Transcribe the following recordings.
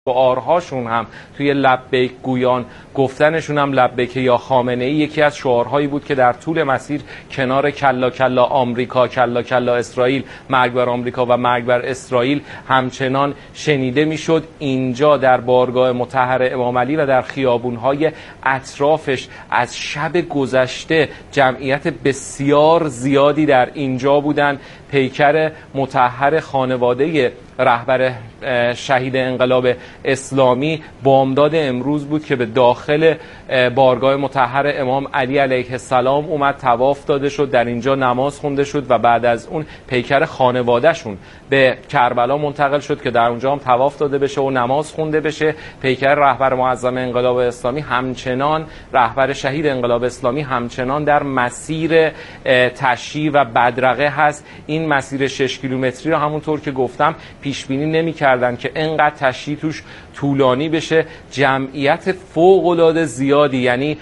شعارهاشون هم توی لبیک گویان گفتنشون هم لبیک یا خامنه‌ای یکی از شعارهایی بود که در طول مسیر کنار کلا کلا آمریکا، کلا کلا اسرائیل، مرگ بر آمریکا و مرگ بر اسرائیل همچنان شنیده میشد. اینجا در بارگاه مطهر امام علی و در خیابونهای اطرافش از شب گذشته جمعیت بسیار زیادی در اینجا بودن. پیکر مطهر خانواده رهبر شهید انقلاب اسلامی بامداد امروز بود که به داخل بارگاه مطهر امام علی علیه السلام اومد، طواف داده شد، در اینجا نماز خونده شد و بعد از اون پیکر خانوادهشون به کربلا منتقل شد که در اونجا هم طواف داده بشه و نماز خونده بشه. پیکر رهبر معظم انقلاب اسلامی همچنان، رهبر شهید انقلاب اسلامی همچنان در مسیر تشییع و بدرقه هست. این مسیر 6 کیلومتری رو همونطور که گفتم پیش بینی نمی‌کردن که اینقدر تشییع توش طولانی بشه. جمعیت فوق‌العاده زیادی، یعنی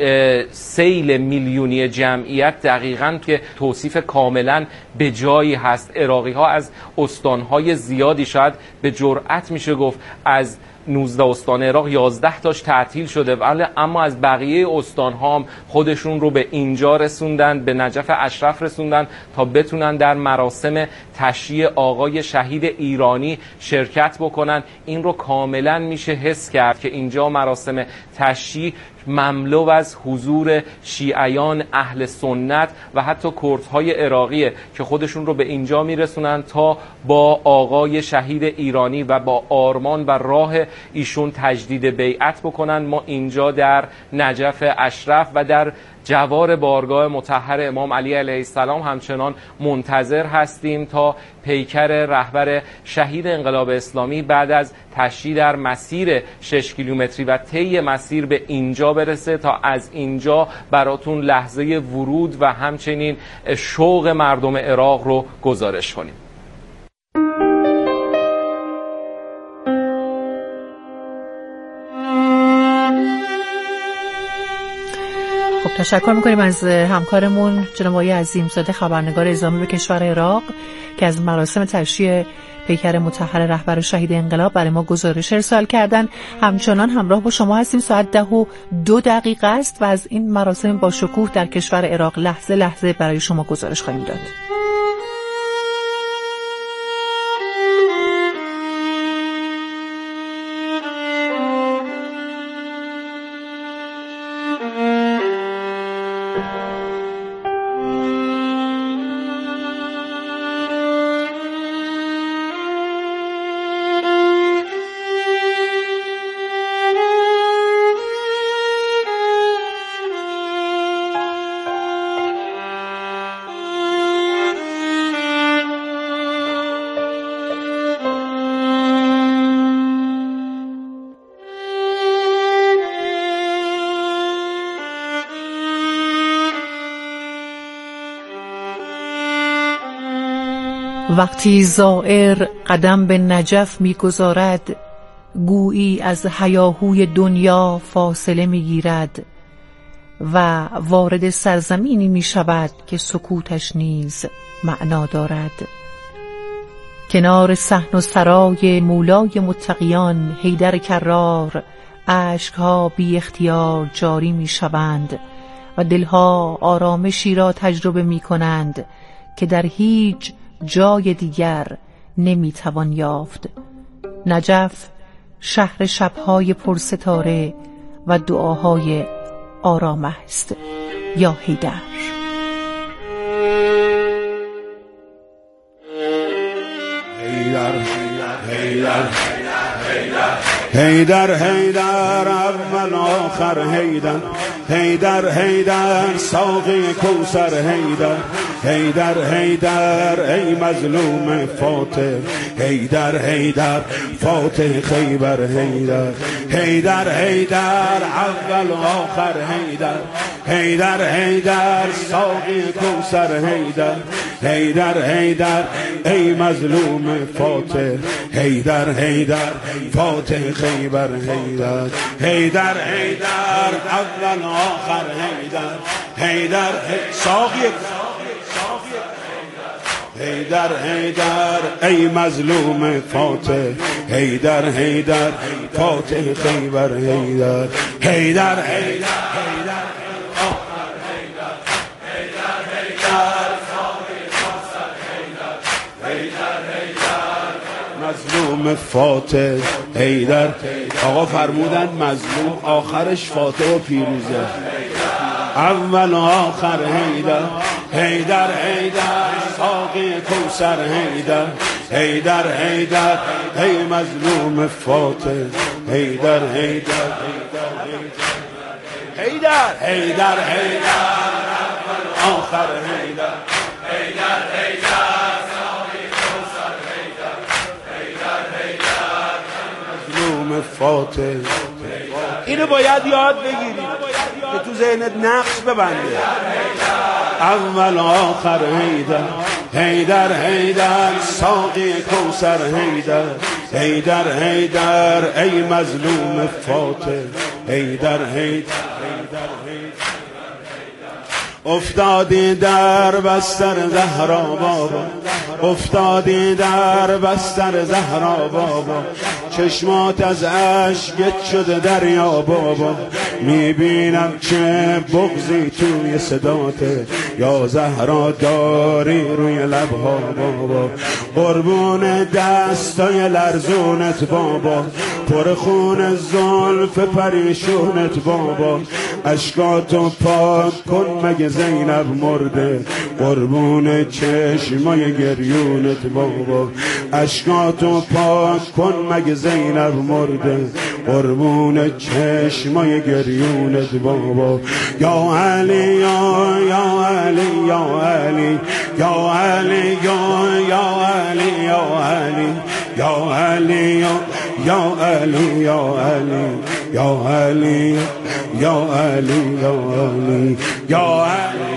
سیل میلیونی جمعیت، دقیقاً که توصیف کاملاً به جایی هست. عراقی‌ها از استان‌های زیادی، شاید به جرئت میشه گفت از 19 استان عراق 11 تاش تعطیل شده، ولی اما از بقیه استان‌ها هم خودشون رو به اینجا رسوندن، به نجف اشرف رسوندن تا بتونن در مراسم تشییع آقای شهید ایرانی شرکت بکنن. این رو کاملا میشه حس کرد که اینجا مراسم تشییع مملو از حضور شیعیان اهل سنت و حتی کردهای عراقیه که خودشون رو به اینجا میرسونن تا با آقای شهید ایرانی و با آرمان و راه ایشون تجدید بیعت بکنن. ما اینجا در نجف اشرف و در جوار بارگاه مطهر امام علی علیه السلام همچنان منتظر هستیم تا پیکر رهبر شهید انقلاب اسلامی بعد از تشییع در مسیر 6 کیلومتری و طی مسیر به اینجا برسه تا از اینجا براتون لحظه ورود و همچنین شوق مردم عراق رو گزارش کنیم. تشکر میکنیم از همکارمون جناب آقای عظیمزاده خبرنگار اعزامی به کشور عراق که از مراسم تشییع پیکر مطهر رهبر شهید انقلاب برای ما گزارش ارسال کردن. همچنان همراه با شما هستیم. ساعت 10:02 است و از این مراسم با شکوه در کشور عراق لحظه لحظه برای شما گزارش خواهیم داد. وقتی زائر قدم به نجف می‌گذارد، گویی از هیاهوی دنیا فاصله می‌گیرد و وارد سرزمینی می‌شود که سکوتش نیز معنا دارد. کنار صحن و سرای مولای متقیان حیدر کرار، اشک‌ها بی اختیار جاری می‌شوند و دلها آرامشی را تجربه می‌کنند که در هیچ جای دیگر نمیتوان یافت. نجف شهر شبهای پرستاره و دعاهای آرام است. یا حیدر. حیدر حیدر حیدر حیدر اول آخر حیدر حیدر حیدر ساقی کوثر حیدر حیدر حیدر ای مظلوم فاتح حیدر حیدر فاتح خیبر حیدر حیدر حیدر اول آخر حیدر حیدر حیدر ساقی کوثر حیدر حیدر حیدر ای مظلوم فاتح حیدر حیدر فاتح خیبر حیدر حیدر حیدر اول آخر حیدر حیدر ساقی حیدر حیدر ای مظلوم فاتح، حیدر حیدر فاتح خیبر، حیدر حیدر حیدر مظلوم فاتح حیدر. آقا فرمودن مظلوم آخرش فاتح و پیروزه، اول و آخر حیدر. حیدر حیدر ساقی کوثر، حیدر حیدر حیدر ای مظلوم فاتح، حیدر حیدر حیدر حیدر حیدر اول و آخر حیدر، حیدر حیدر ساقی کوثر، حیدر حیدر حیدر مظلوم فاتح. اینو باید یاد بگیری که تو ذهنت نقش ببنده. اول آخر حیدر، حیدر حیدر ساقی کوثر، حیدر حیدر حیدر ای مظلوم فاتح، حیدر حیدر افتادی در بستر زهرا بابا، افتادی در بستر زهرا بابا، چشمات از اشکت شده دریا بابا، میبینم چه بغضی توی صداته، یا زهرا داری روی لبها بابا، قربون دستای لرزونت بابا، پر خون زلف پریشونت بابا، اشکاتو پاک کن مگه زینب مرده، قربون چشمای گریونت بابا، اشکاتو پاک کن مگه زینب مرده، قربون چشمای گریونت بابا. یا علی یا علی یا علی یا علی یا علی یا علی یا علی یا علی یا علی یا علی یا علی یا علی یا علی.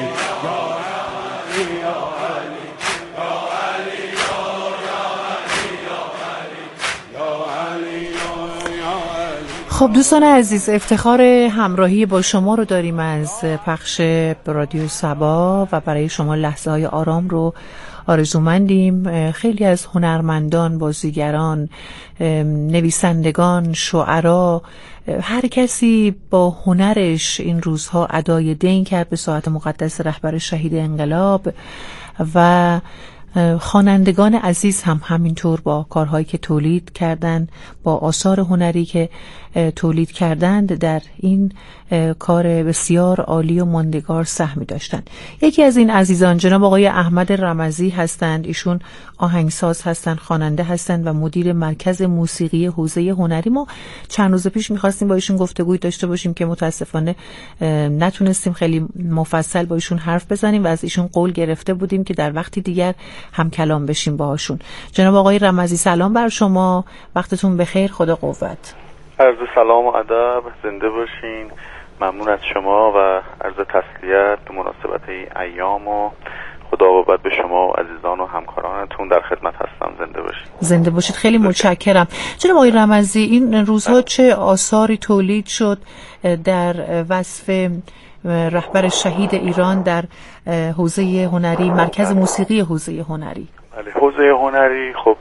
خب دوستان عزیز، افتخار همراهی با شما رو داریم از پخش رادیو صبا و برای شما لحظه های آرام رو آرزومندیم. خیلی از هنرمندان، بازیگران، نویسندگان، شعرا، هر کسی با هنرش این روزها ادای دین کرد به ساعت مقدس رهبر شهید انقلاب و خوانندگان عزیز هم همینطور با کارهایی که تولید کردند، با آثار هنری که تولید کردند در این کار بسیار عالی و ماندگار سهمی داشتند. یکی از این عزیزان جناب آقای احمد رمزی هستند. ایشون آهنگساز هستند، خواننده هستند و مدیر مرکز موسیقی حوزه هنری. ما چند روز پیش می‌خواستیم با ایشون گفتگوی داشته باشیم که متاسفانه نتونستیم خیلی مفصل با ایشون حرف بزنیم و از ایشون قول گرفته بودیم که در وقتی دیگر هم کلام بشیم باهاشون. جناب آقای رمزی سلام بر شما، وقتتون بخیر، خدا قوت. عرض سلام و ادب، زنده باشین. ممنون از شما و عرض تسلیت به مناسبت این ایام و خدا قوت به شما و عزیزان و همکارانتون. در خدمت هستم. زنده باشید. زنده باشید. خیلی متشکرم. جناب آقای رمزی، این روزها چه آثاری تولید شد در وصف رهبر شهید ایران در حوزه هنری، مرکز موسیقی حوزه هنری؟ بله، حوزه هنری خب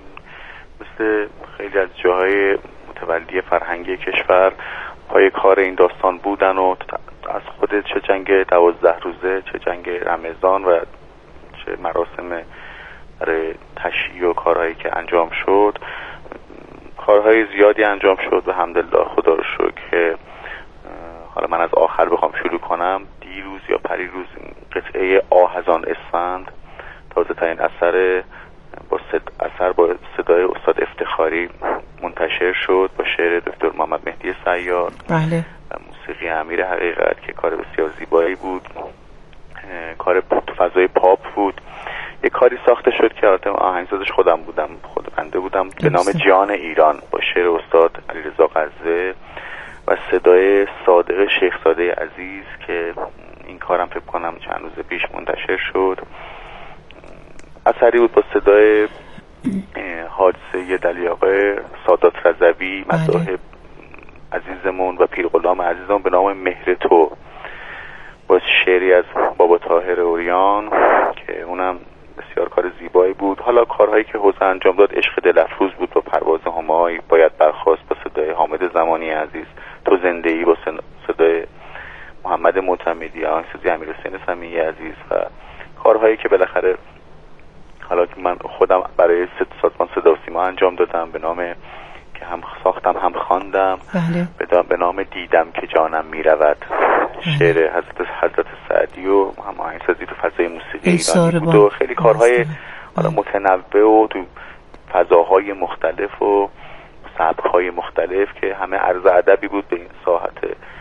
مثل خیلی از جاهای متولی فرهنگی کشور پای کار این داستان بودن و از خود چه جنگ 12 روزه، چه جنگ رمضان و چه مراسم برای تشییع و کارهایی که انجام شد، کارهای زیادی انجام شد و الحمدلله خدا رو شکر که حالا من از آخر بخوام شروع کنم، دیروز یا پریروز قطعه آه از آن اسفند، تازه ترین اثر با صدای استاد افتخاری منتشر شد با شعر دکتر محمد مهدی صیاد. بله. و موسیقی امیر حقیقت که کار بسیار زیبایی بود، کار تو فضای پاپ بود. یک کاری ساخته شد که البته آهنگسازش خودم بودم، خود بنده بودم، به نام جان ایران با شعر استاد علیرضا قزه و صدای صادق شیخزاده عزیز که این کارم فکر کنم چند روز پیش منتشر شد. اثری بود با صدای حادثه دلیاقه سادات رضوی، مداح عزیزمون و پیرغلام عزیزمون به نام مهر تو، با شعری از بابا طاهر اوریان که اونم بسیار کار زمانی عزیز، تو زنده ای با صدای محمد معتمدی، آهنگسازی امیرحسین سمیعی عزیز و کارهایی که بالاخره حالا که من خودم برای سازمان صدا و سیما انجام دادم به نام که هم ساختم هم خواندم، به نام دیدم که جانم میرود، شعر حضرت سعدی و هم آهنگسازی تو فضای موسیقی ایرانی بود و خیلی کارهای حالا متنوع و تو فضاهای مختلف و سبک‌های مختلف که همه عرض ادبی بود به این ساحت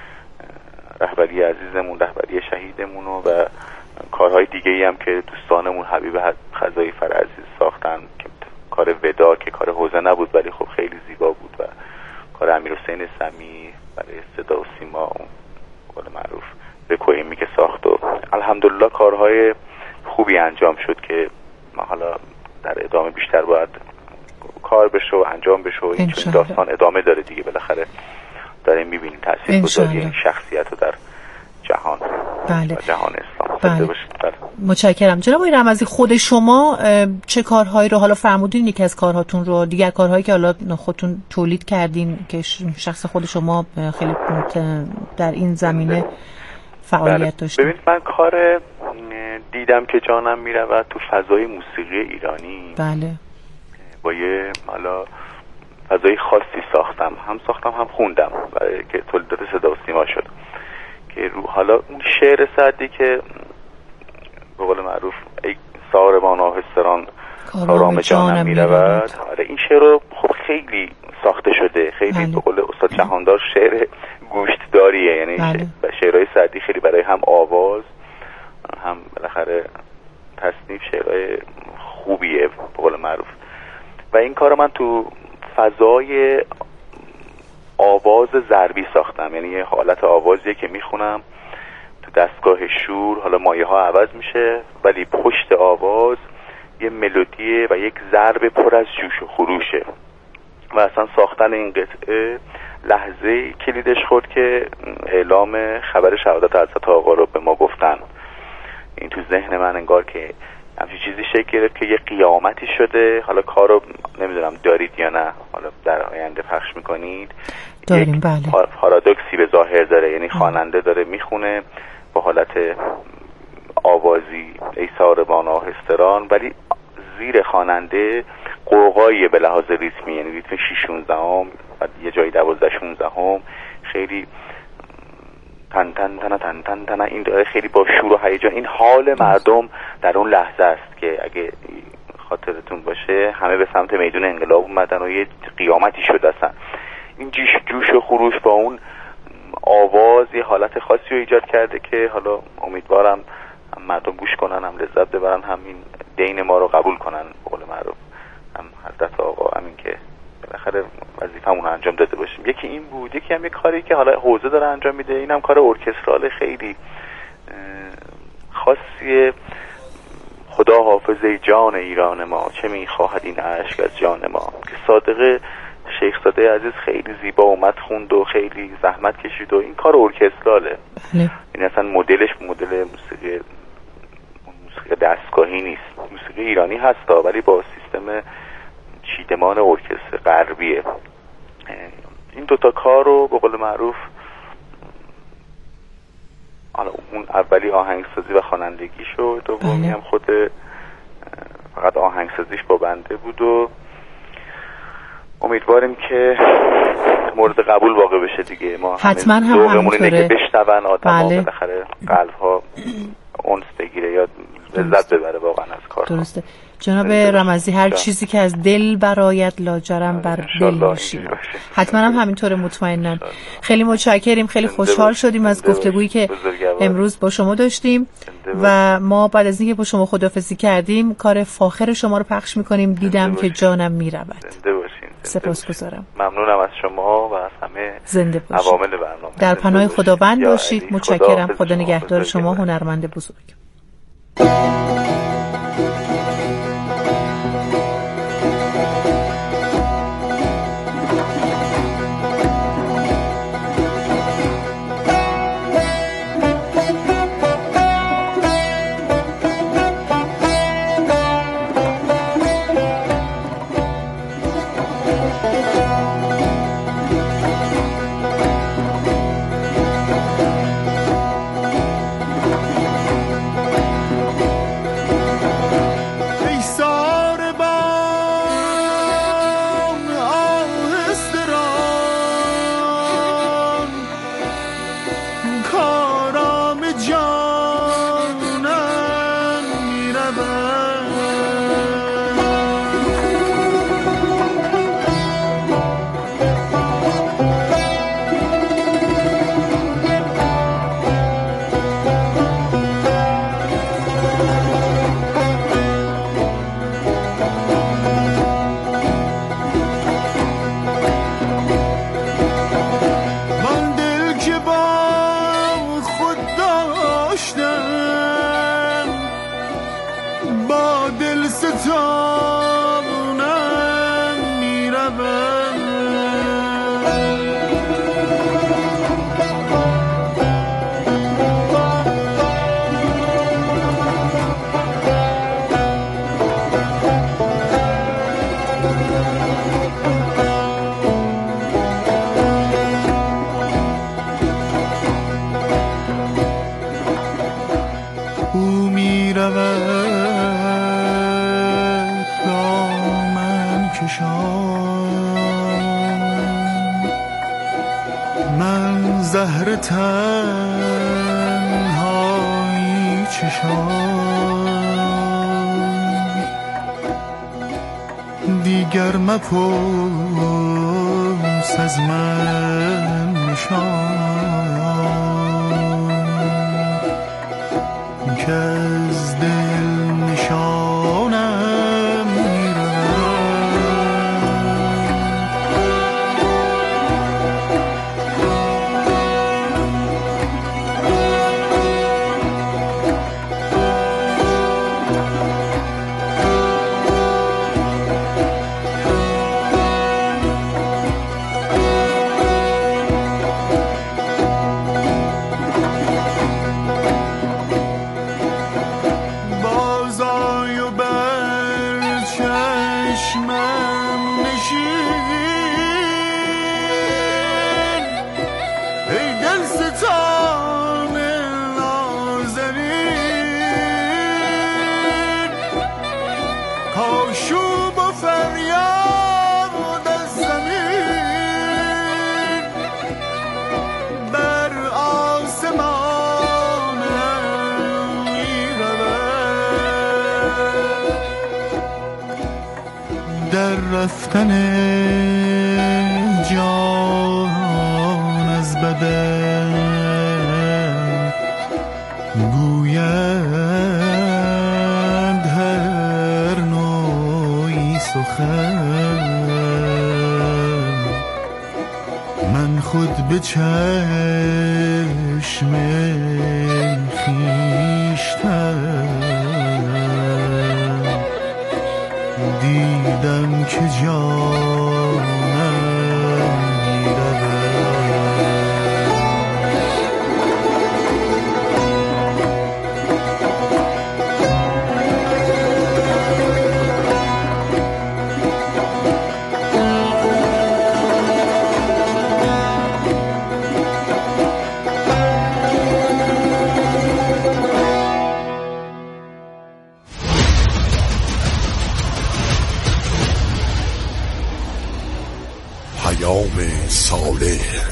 رهبری عزیزمون، رهبری شهیدمون و کارهای دیگه‌ای هم که دوستانمون حبیب خزایی فرعزیز ساختن که کار ودا که کار حوزه نبود ولی خب خیلی زیبا بود و کار امیرحسین سمیعی برای صدا و سیما اون قول معروف رکوئیمی که ساخت و الحمدلله کارهای خوبی انجام شد که ما حالا در ادامه بیشتر باید کار بشه و انجام بشه و این داستان ادامه داره دیگه، بالاخره داریم میبینیم تاثیرگذاری این شخصیت رو در جهان و جهان اسلام. متشکرم. جناب آقای رمزی، خود شما چه کارهایی رو حالا فرمودین یکی از کارهاتون رو، دیگر کارهایی که حالا خودتون تولید کردین که شخص خود شما خیلی در این زمینه فعالیت داشتین؟ ببینید من کار دیدم که جانم میرود تو فضای موسیقی ایرانی با یه حالا فضای خاصی ساختم هم خوندم برای که تولیدات صدا و سیما شد که رو حالا اون شعر سعدی که به قول معروف ای ساربان آهستران کارام جانم میرود، آره این شعر رو خب خیلی ساخته شده، خیلی به قول استاد جهاندار شعر گوشتداریه، یعنی شعرهای سعدی خیلی برای هم آواز هم بالاخره تصنیف شعرهای خوبیه به قول معروف و این کار من تو فضای آواز ضربی ساختم، یعنی یه حالت آوازیه که میخونم تو دستگاه شور، حالا مایه ها عوض میشه ولی پشت آواز یه ملودیه و یک ضرب پر از جوش و خروشه و اصلا ساختن این قطعه لحظه کلیدش خورد که اعلام خبر شهادت حضرت آقا رو به ما گفتن. این تو ذهن من انگار که همچین چیزی شکل گرفت که یه قیامتی شده، حالا کارو نمیدونم دارید یا نه، حالا در آینده پخش میکنید، داریم بله. پارادوکسی به ظاهر داره، یعنی خواننده داره میخونه با حالت آوازی ای ساربان آهستران ولی زیر خواننده قوقایی به لحاظ ریتمی، یعنی ریتم 6/16 و یه جایی 12/16 خیلی تن تن تن تن تن تن، این داره خیلی با شور و هیجان، این حال مردم در اون لحظه است که اگه خاطرتون باشه همه به سمت میدون انقلاب اومدن و یه قیامتی شد اصلا. این جوش و خروش با اون آواز یه حالت خاصی رو ایجاد کرده که حالا امیدوارم هم مردم گوش کنن، هم لذت ببرن، هم این دین ما رو قبول کنن به قول معروف، هم حضرت آقا همین که بالاخره وظیفه‌مون رو انجام داده باشیم. یکی این بود، یکی هم یه کاری که حالا حوزه داره انجام میده، اینم کار ارکسترال خیلی خاصیه. خدا حافظ جان ایران ما، چه میخواهد این عشق از جان ما، که صادق شیخ زاده عزیز خیلی زیبا اومد خوند و خیلی زحمت کشید و این کار ارکستراله. این اصلا مدلش مدل موسیقی دستگاهی نیست، موسیقی ایرانی هستا ولی با سیستم چیدمان ارکستر غربیه. این دوتا کار رو به قول معروف اون اولی آهنگسازی و خوانندگی شد، دومی هم خود فقط آهنگسازیش با بنده بود و امیدواریم که مورد قبول واقع بشه دیگه. ما حتما هم همینطوره که بشنون آدم ها بالاخره قلب ها اونس بگیره یا لذت ببره واقعا از کار. درسته جناب رمزی، هر چیزی که از دل برآید لاجرم بر دل باشید. حتما هم همینطوره مطمئنن. خیلی متشکریم، خیلی خوشحال شدیم از گفتگویی که امروز با شما داشتیم و ما بعد از اینکه با شما خداحافظی کردیم کار فاخر شما رو پخش میکنیم، دیدم که جانم میرود. سپاسگزارم. ممنونم از شما و از همه عوامل برنامه. در پناه خداوند باشید. متشکرم. خدا نگهدار شما هنرمند بزرگ. زهر تنهایی چشام دیگر مپرس از من نشان که از دل نشانم رفتن جان از بدن گویند هر نوعی سخن من خود به چشم خویشتن دیدم که جانم می‌رود صالح.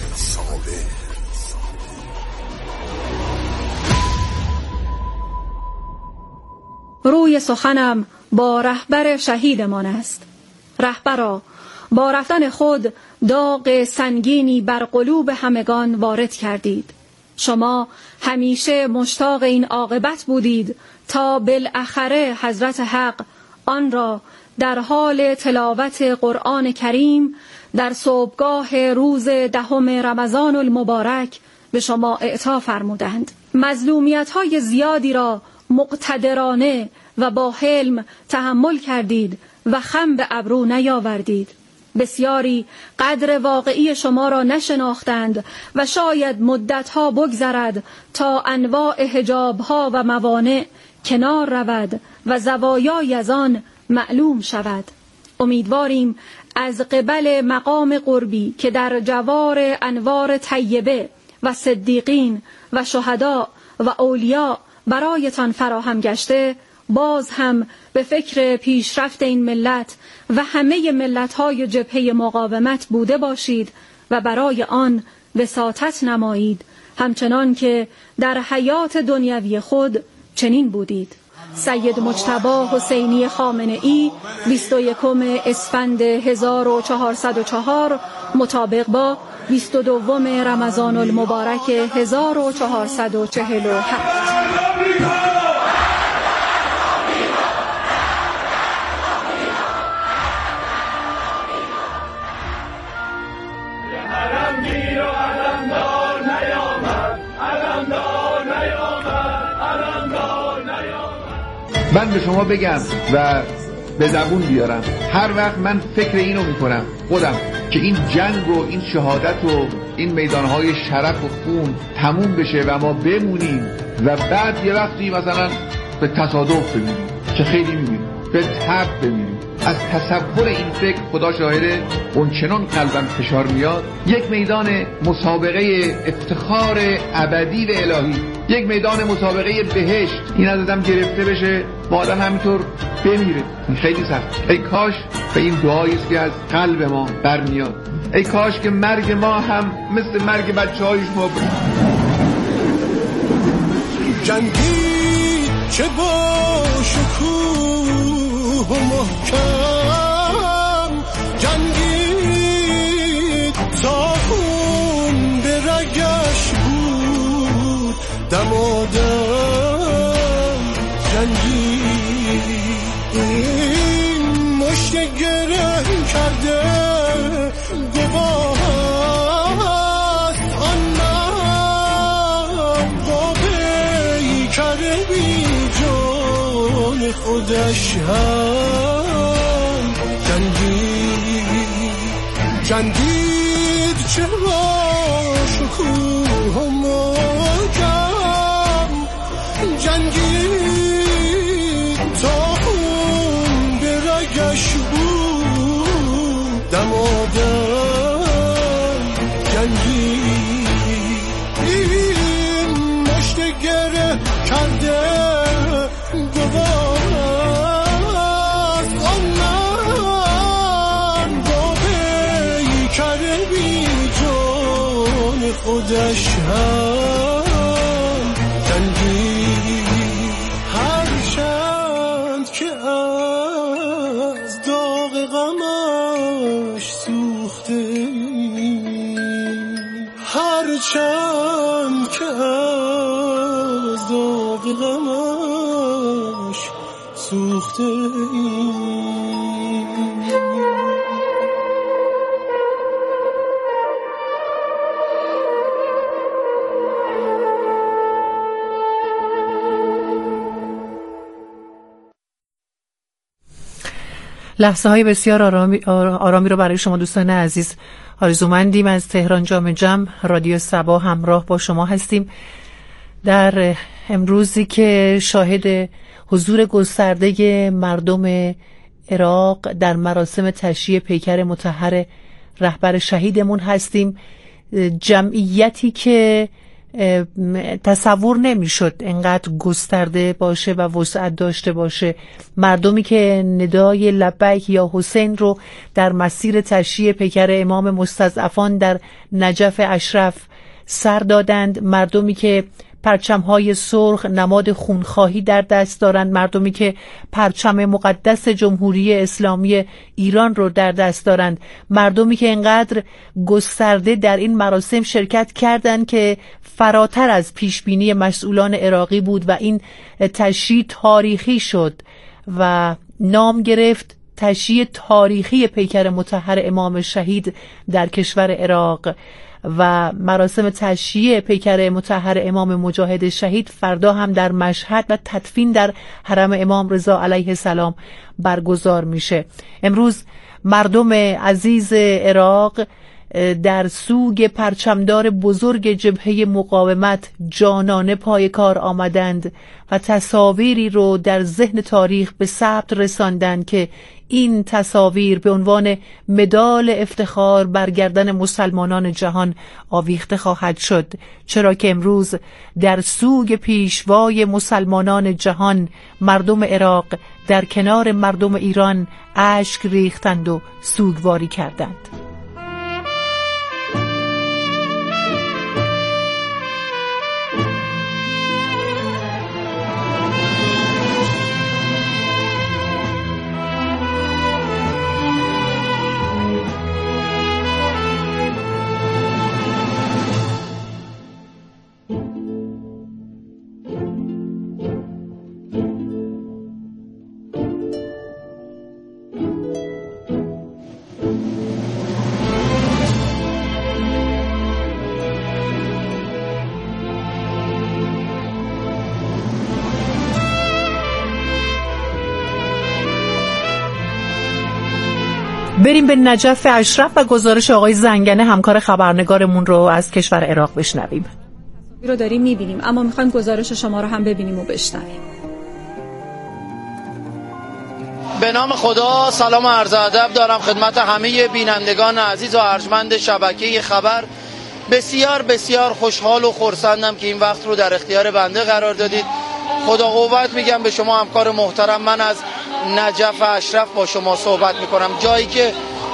روی سخنم با رهبر شهیدمان است. رهبرا، با رفتن خود داغ سنگینی بر قلوب همگان وارد کردید. شما همیشه مشتاق این عاقبت بودید تا بالاخره حضرت حق آن را در حال تلاوت قرآن کریم در صبحگاه روز 10 رمضان المبارک به شما اعطا فرمودند. مظلومیت‌های زیادی را مقتدرانه و با حلم تحمل کردید و خم به ابرو نیاوردید. بسیاری قدر واقعی شما را نشناختند و شاید مدتها بگذرد تا انواع حجابها و موانع کنار رود و زوایای از آن معلوم شود. امیدواریم از قبل مقام قربی که در جوار انوار طیبه و صدیقین و شهدا و اولیا برایتان فراهم گشته، باز هم به فکر پیشرفت این ملت و همه ملت‌های جبهه مقاومت بوده باشید و برای آن وساطت نمایید، همچنان که در حیات دنیوی خود چنین بودید. سید مجتبی حسینی خامنه‌ای 21 اسفند 1404 مطابق با 22 رمضان المبارک 1447. من به شما بگم و به زبون بیارم، هر وقت من فکر اینو میکنم خودم که این جنگ و این شهادت و این میدانهای شرف و خون تموم بشه و ما بمونیم و بعد یه وقتی مثلا به تصادف بمیریم، که خیلی میبینیم، به تب بمیریم، از تصور این فکر خدا شاهده اون چنان قلبم فشار میاد. یک میدان مسابقه افتخار ابدی و الهی، یک میدان مسابقه بهشت، این از آدم گرفته بشه با آدم همینطور بمیره، این خیلی سخت. ای کاش به این دعایی است که از قلب ما برمیاد، ای کاش که مرگ ما هم مثل مرگ بچه های شما بود. جنگی چه با شکوه و محکم، جنگی تا خون به رگش بود دمادم، جنگی این مشت گره کرده گواه است آن من با پیکر بی جان خودش هم جنگید چه با شکوه و محکم، جنگید تا خون به رگش بود دمادم، جنگید این مشت گره کرده گواه است آن من با پیکر بی جان خودش هم جنگید، هر چند که از داغ غمش سوخته، هر چند که از داغ غمش سوخته. لحظه های بسیار آرامی رو برای شما دوستان عزیز آرزومندیم. از تهران جام جم رادیو صبا همراه با شما هستیم در امروزی که شاهد حضور گسترده مردم عراق در مراسم تشییع پیکر مطهر رهبر شهیدمون هستیم. جمعیتی که تصور نمیشد انقدر گسترده باشه و وسعت داشته باشه، مردمی که ندای لبیک یا حسین رو در مسیر تشییع پیکر امام مستضعفان در نجف اشرف سر دادند، مردمی که پرچم‌های سرخ نماد خونخواهی در دست دارند، مردمی که پرچم مقدس جمهوری اسلامی ایران رو در دست دارند، مردمی که انقدر گسترده در این مراسم شرکت کردند که فراتر از پیشبینی مسئولان عراقی بود و این تشییع تاریخی شد و نام گرفت تشییع تاریخی پیکر مطهر امام شهید در کشور عراق. و مراسم تشییع پیکر مطهر امام مجاهد شهید فردا هم در مشهد و تدفین در حرم امام رضا علیه السلام برگزار میشه. امروز مردم عزیز عراق در سوگ پرچمدار بزرگ جبهه مقاومت جانانه پای کار آمدند و تصاویری رو در ذهن تاریخ به ثبت رساندند که این تصاویر به عنوان مدال افتخار بر گردن مسلمانان جهان آویخته خواهد شد، چرا که امروز در سوگ پیشوای مسلمانان جهان مردم عراق در کنار مردم ایران اشک ریختند و سوگواری کردند. بریم به نجف اشرف و گزارش آقای زنگنه همکار خبرنگارمون رو از کشور عراق بشنویم. رو داریم میبینیم اما میخوایم گزارش شما رو هم ببینیم و بشنویم. به نام خدا، سلام و عرض ادب دارم خدمت همه بینندگان عزیز و ارجمند شبکه خبر. بسیار بسیار خوشحال و خرسندم که این وقت رو در اختیار بنده قرار دادید. خدا قوت میگم به شما همکار محترم. من از نجف اشرف با شما صحبت میکنم، جایی که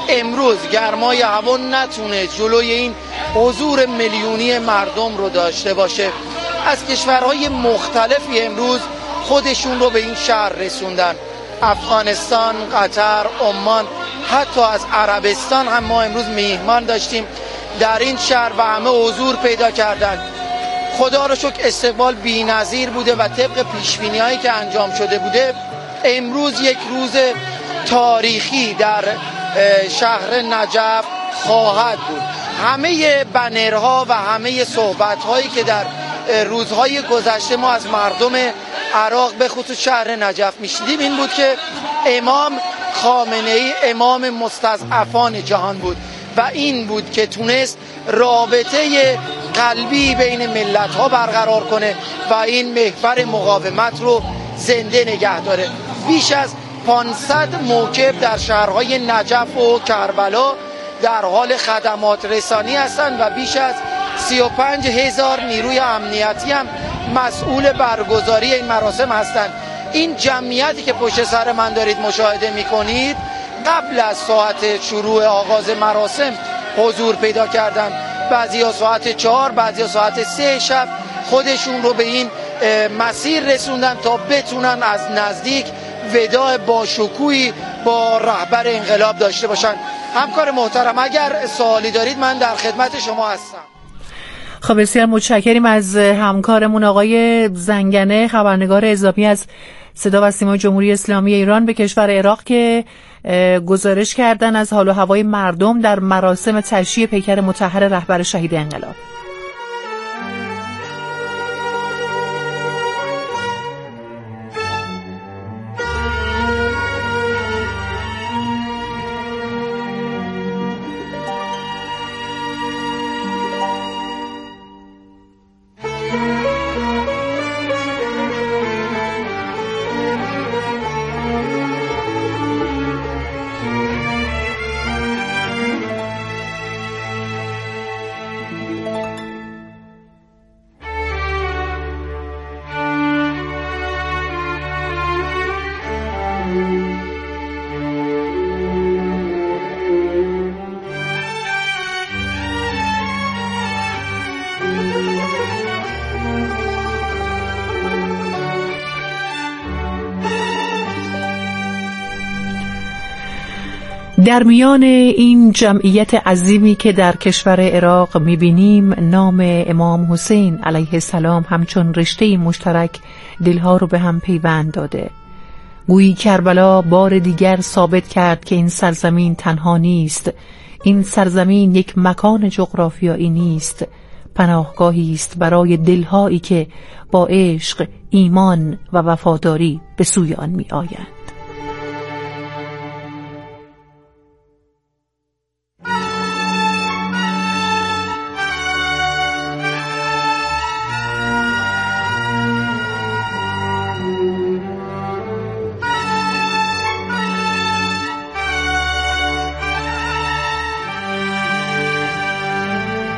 امروز گرمای هوا نتونه جلوی این حضور میلیونی مردم رو داشته باشه. از کشورهای مختلفی امروز خودشون رو به این شهر رسوندن، افغانستان، قطر، عمان، حتی از عربستان هم ما امروز میهمان داشتیم در این شهر و همه حضور پیدا کردن. خدا رو شکر استقبال بی‌نظیر بوده و طبق پیشبینی‌هایی که انجام شده بوده امروز یک روز تاریخی در شهر نجف خواهد بود. همه بنرها و همه صحبت‌هایی که در روزهای گذشته ما از مردم عراق به خصوص شهر نجف میشنیدیم این بود که امام خامنه‌ای امام مستضعفان جهان بود و این بود که تونست رابطه قلبی بین ملت‌ها برقرار کنه و این محور مقاومت رو زنده نگه داره. بیش از 500 موکب در شهرهای نجف و کربلا در حال خدمات رسانی هستند و بیش از 35,000 نیروی امنیتی هم مسئول برگزاری این مراسم هستند. این جمعیتی که پشت سر من دارید مشاهده می‌کنید قبل از ساعت شروع آغاز مراسم حضور پیدا کردند. بعضیا ساعت 4، بعضیا ساعت 3 شب خودشون رو به این مسیر رسوندن تا بتونن از نزدیک وداع باشکوهی با رهبر انقلاب داشته باشن. همکار محترم اگر سوالی دارید من در خدمت شما هستم. خب بسیار متشکریم از همکارمون آقای زنگنه، خبرنگار اعزامی از صدا و سیمای جمهوری اسلامی ایران به کشور عراق که گزارش کردن از حال و هوای مردم در مراسم تشییع پیکر مطهر رهبر شهید انقلاب. در میان این جمعیت عظیمی که در کشور عراق می‌بینیم نام امام حسین علیه السلام همچون رشته مشترک دلها رو به هم پیوند داده. گویی کربلا بار دیگر ثابت کرد که این سرزمین تنها نیست. این سرزمین یک مکان جغرافیایی نیست، پناهگاهی است برای دلهایی که با عشق، ایمان و وفاداری به سوی آن می‌آیند.